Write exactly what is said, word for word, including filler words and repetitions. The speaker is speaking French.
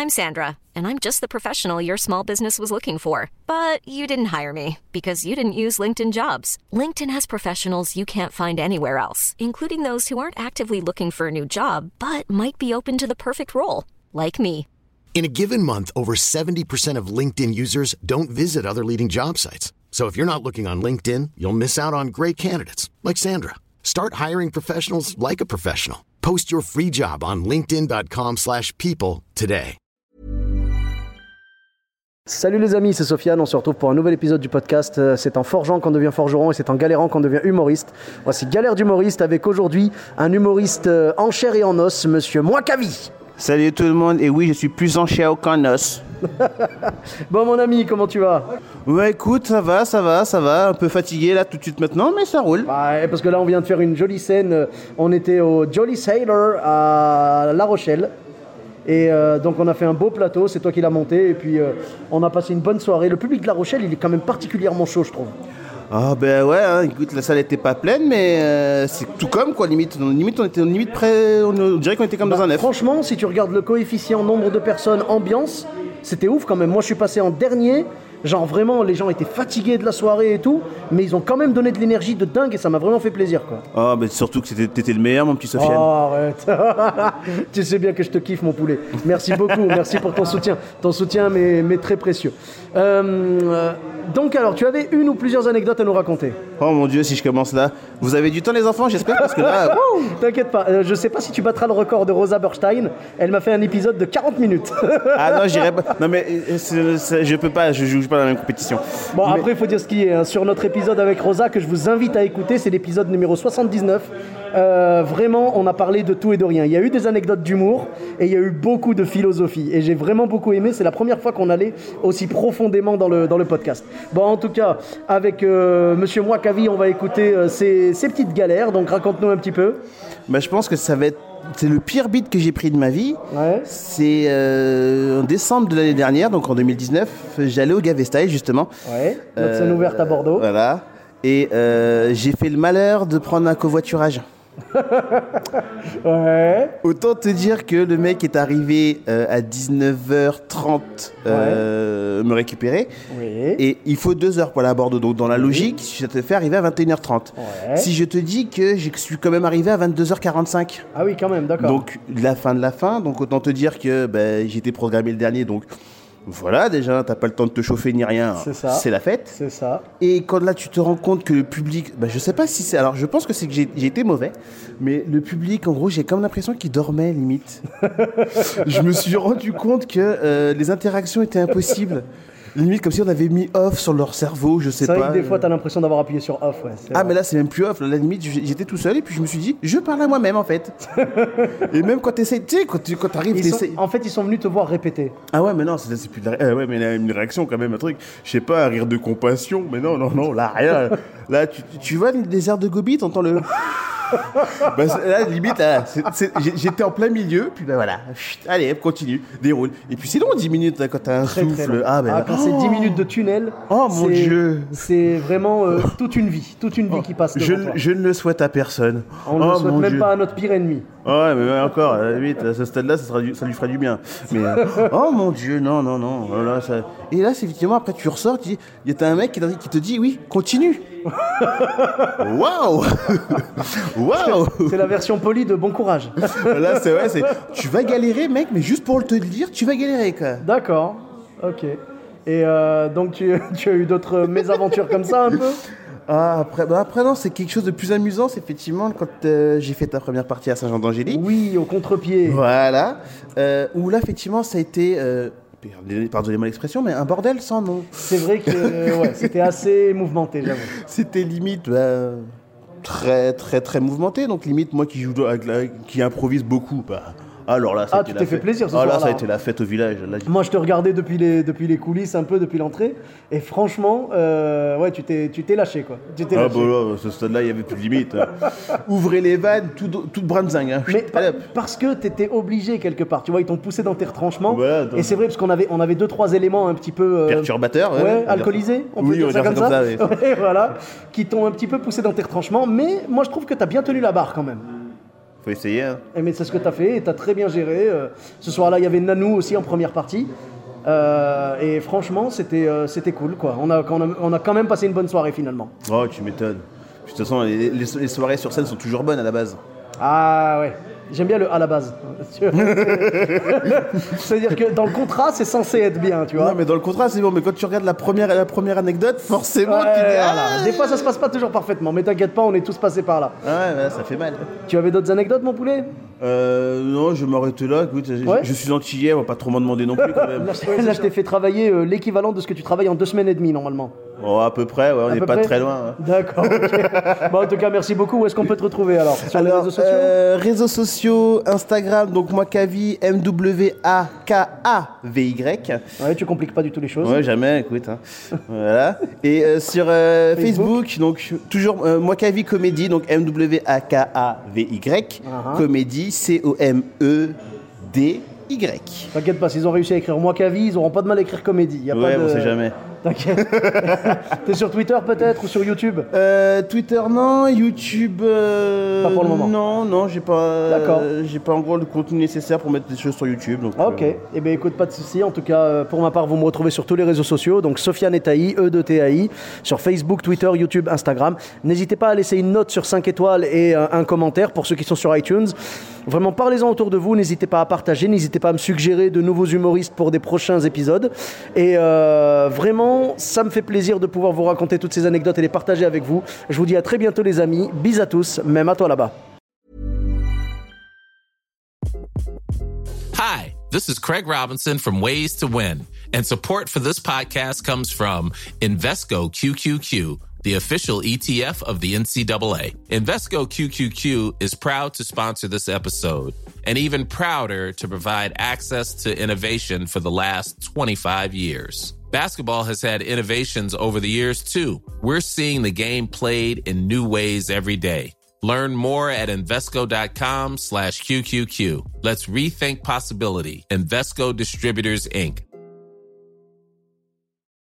I'm Sandra, and I'm just the professional your small business was looking for. But you didn't hire me because you didn't use LinkedIn Jobs. LinkedIn has professionals you can't find anywhere else, including those who aren't actively looking for a new job, but might be open to the perfect role, like me. In a given month, over seventy percent of LinkedIn users don't visit other leading job sites. So if you're not looking on LinkedIn, you'll miss out on great candidates like Sandra. Start hiring professionals like a professional. Post your free job on linkedin.com slash people today. Salut les amis, c'est Sofiane, on se retrouve pour un nouvel épisode du podcast. C'est en forgeant qu'on devient forgeron et c'est en galérant qu'on devient humoriste. Voici Galère d'humoriste avec aujourd'hui un humoriste en chair et en os, monsieur Mwakavi. Salut tout le monde, et oui, je suis plus en chair qu'en os. Bon mon ami, comment tu vas? Ouais, écoute, ça va, ça va, ça va. Un peu fatigué là tout de suite maintenant, mais ça roule. Ouais, parce que là on vient de faire une jolie scène. On était au Jolly Sailor à La Rochelle. Et euh, donc on a fait un beau plateau, c'est toi qui l'as monté. Et puis euh, on a passé une bonne soirée. Le public de La Rochelle, il est quand même particulièrement chaud, je trouve. Ah ben ouais, hein, écoute, la salle était pas pleine, mais euh, c'est tout comme quoi, limite. Limite, on était limite près, on, on dirait qu'on était comme bah, dans un œuf. Franchement, si tu regardes le coefficient nombre de personnes, ambiance, c'était ouf quand même. Moi, je suis passé en dernier. Genre vraiment, les gens étaient fatigués de la soirée et tout, mais ils ont quand même donné de l'énergie de dingue et ça m'a vraiment fait plaisir, quoi. Ah, mais surtout que c'était, t'étais le meilleur, mon petit Sofiane. Oh, arrête. Tu sais bien que je te kiffe, mon poulet. Merci beaucoup, merci pour ton soutien. Ton soutien m'est, m'est très précieux. Euh, donc alors, tu avais une ou plusieurs anecdotes à nous raconter? Oh mon Dieu, si je commence là. Vous avez du temps les enfants, j'espère, parce que là... T'inquiète pas, euh, je sais pas si tu battras le record de Rosa Berstein. Elle m'a fait un épisode de quarante minutes. Ah non, j'irai pas. Non mais c'est, c'est, je peux pas, je joue pas dans la même compétition. Bon, mais... après, il faut dire ce qui est. Hein. Sur notre épisode avec Rosa, que je vous invite à écouter, c'est l'épisode numéro soixante-dix-neuf. Euh, vraiment, on a parlé de tout et de rien. Il y a eu des anecdotes d'humour et il y a eu beaucoup de philosophie. Et j'ai vraiment beaucoup aimé. C'est la première fois qu'on allait aussi profondément dans le, dans le podcast. Bon, en tout cas, avec euh, monsieur Mwakavi, on va écouter euh, ses, ses petites galères. Donc, raconte-nous un petit peu. Bah, je pense que ça va être... C'est le pire beat que j'ai pris de ma vie. Ouais. C'est euh, en décembre de l'année dernière, donc en deux mille dix-neuf, j'allais au Gavestyle justement. Ouais, notre scène euh, ouverte à Bordeaux. Voilà. Et euh, j'ai fait le malheur de prendre un covoiturage. Ouais. Autant te dire que le mec est arrivé euh, à dix-neuf heures trente euh, ouais. me récupérer. Oui. Et il faut deux heures pour aller à Bordeaux. Donc dans la logique, oui. Ça te fait arriver à vingt et une heures trente. Ouais. Si je te dis que je suis quand même arrivé à vingt-deux heures quarante-cinq. Ah oui, quand même, d'accord. Donc la fin de la fin. Donc autant te dire que ben, j'étais programmé le dernier. Donc voilà, déjà, t'as pas le temps de te chauffer ni rien. C'est ça. C'est la fête. C'est ça. Et quand là, tu te rends compte que le public... Ben, je sais pas si c'est... Alors, je pense que c'est que j'ai, j'ai été mauvais. Mais le public, en gros, j'ai comme l'impression qu'il dormait, limite. Je me suis rendu compte que euh, les interactions étaient impossibles. Limite comme si on avait mis off sur leur cerveau, je sais c'est pas. C'est vrai que des fois, t'as l'impression d'avoir appuyé sur off, ouais. Ah, vrai. Mais là, c'est même plus off. Là, la limite, j'étais tout seul et puis je me suis dit, je parle à moi-même, en fait. Et même quand t'essayes, tu sais, quand, tu, quand t'arrives... Ils sont, en fait, ils sont venus te voir répéter. Ah ouais, mais non, c'est, c'est plus de la... euh, ouais, mais là, une réaction, quand même, un truc. Je sais pas, un rire de compassion. Mais non, non, non, là, rien. Là, tu, tu vois les airs de Gobi, t'entends le... Bah, là, limite, là, c'est, c'est, j'étais en plein milieu, puis ben voilà, chut, allez, continue, déroule. Et puis c'est long, dix minutes, là, quand t'as un très, souffle. Très ah, ben, ah, quand oh. c'est dix minutes de tunnel, oh mon c'est, Dieu, c'est vraiment euh, toute une vie, toute une vie oh. qui passe devant je, toi. Je ne le souhaite à personne. On ne oh, le souhaite même Dieu. pas à notre pire ennemi. Ouais, mais encore, à la limite, à ce stade-là, ça, sera du, ça lui fera du bien. Mais, euh, oh mon Dieu, non, non, non. Voilà, ça... Et là, c'est effectivement, après, tu ressors, tu dis, il y a un mec qui te dit, oui, continue. Waouh. Waouh. C'est la version polie de bon courage. Là, c'est vrai, c'est, tu vas galérer, mec, mais juste pour te le dire, tu vas galérer, quoi. D'accord, ok. Et euh, donc, tu, tu as eu d'autres mésaventures comme ça, un peu? Ah, après, bah après, non, c'est quelque chose de plus amusant, c'est effectivement quand euh, j'ai fait ta première partie à Saint-Jean-d'Angély. Oui, au contre-pied. Voilà. Euh, où là, effectivement, ça a été, euh, pardonnez-moi l'expression, mais un bordel sans nom. C'est vrai que euh, ouais, c'était assez mouvementé, j'avoue. C'était limite bah, très, très, très mouvementé. Donc, limite, moi qui joue, qui improvise beaucoup, bah. Alors là, ah, tu t'es fait fête. plaisir ce ah, soir-là. là, ça a été la fête au village. Là, moi, je te regardais depuis les, depuis les coulisses, un peu depuis l'entrée. Et franchement, euh, ouais, tu t'es, tu t'es lâché, quoi. Tu t'es ah, lâché. bah là, ce stade-là, il n'y avait plus de limite. Hein. Ouvrez les vannes, tout, toute branzingue. Hein. Mais pa- parce que tu étais obligé quelque part. Tu vois, ils t'ont poussé dans tes retranchements. Voilà, et c'est vrai, parce qu'on avait, on avait deux, trois éléments un petit peu. Euh, perturbateurs, ouais. Ouais, alcoolisés, on peut oui, dire on ça comme ça. ça oui. Ouais, voilà. Qui t'ont un petit peu poussé dans tes retranchements. Mais moi, je trouve que tu as bien tenu la barre quand même. Faut essayer. Hein. Et mais c'est ce que tu as fait et tu as très bien géré. Euh, ce soir-là, il y avait Nanou aussi en première partie. Euh, et franchement, c'était, euh, c'était cool, quoi. On a, on, a, on a quand même passé une bonne soirée finalement. Oh, tu m'étonnes. De toute façon, les, les, les soirées sur scène sont toujours bonnes à la base. Ah ouais, j'aime bien le à la base. C'est-à-dire que dans le contrat, c'est censé être bien, tu vois. Non, mais dans le contrat, c'est bon. Mais quand tu regardes la première, la première anecdote, forcément, ouais, tu dis, ah voilà. Des fois, ça se passe pas toujours parfaitement, mais t'inquiète pas, on est tous passés par là. Ouais, ouais, ça fait mal. Tu avais d'autres anecdotes, mon poulet? Euh, non, je vais m'arrêter là. Écoute, ouais. je, je suis antillais, on va pas trop m'en demander non plus quand même. Là, je, là, je t'ai fait travailler euh, l'équivalent de ce que tu travailles en deux semaines et demie normalement. Oh, à peu près, ouais, on n'est pas près. très loin. Hein. D'accord. Okay. Bon, en tout cas, merci beaucoup. Où est-ce qu'on peut te retrouver alors? Sur alors, les réseaux sociaux euh, Réseaux sociaux, Instagram, donc Mwakavi, M W A K A V Y. Ouais, tu compliques pas du tout les choses. Ouais, jamais, écoute. Hein. Voilà. Et euh, sur euh, Facebook. Facebook, donc toujours euh, Mwakavi Comédie, donc M W A K A V Y. Uh-huh. Comédie, C O M E D Y. T'inquiète pas, s'ils ont réussi à écrire Mwakavi, ils auront pas de mal à écrire comédie. Y a ouais, pas de... on sait jamais. T'inquiète. T'es sur Twitter peut-être ou sur YouTube? euh, Twitter non, YouTube. Euh, pas pour le moment. Non, non, j'ai pas. D'accord. Euh, j'ai pas en gros le contenu nécessaire pour mettre des choses sur YouTube. Donc, ok. Euh... Eh bien, écoute, pas de souci. En tout cas, pour ma part, vous me retrouvez sur tous les réseaux sociaux. Donc, Sofiane Etaï, E de T A I, sur Facebook, Twitter, YouTube, Instagram. N'hésitez pas à laisser une note sur cinq étoiles et un, un commentaire pour ceux qui sont sur iTunes. Vraiment, parlez-en autour de vous. N'hésitez pas à partager. N'hésitez pas à me suggérer de nouveaux humoristes pour des prochains épisodes. Et euh, vraiment, ça me fait plaisir de pouvoir vous raconter toutes ces anecdotes et les partager avec vous. Je vous dis à très bientôt les amis. Bis à tous, même à toi là-bas. Hi, this is Craig Robinson from Ways to Win, and support for this podcast comes from Invesco Q Q Q, the official E T F of the N C double A. Invesco Q Q Q is proud to sponsor this episode, and even prouder to provide access to innovation for the last twenty-five years. Basketball has had innovations over the years, too. We're seeing the game played in new ways every day. Learn more at Invesco.com slash QQQ. Let's rethink possibility. Invesco Distributors, Incorporated.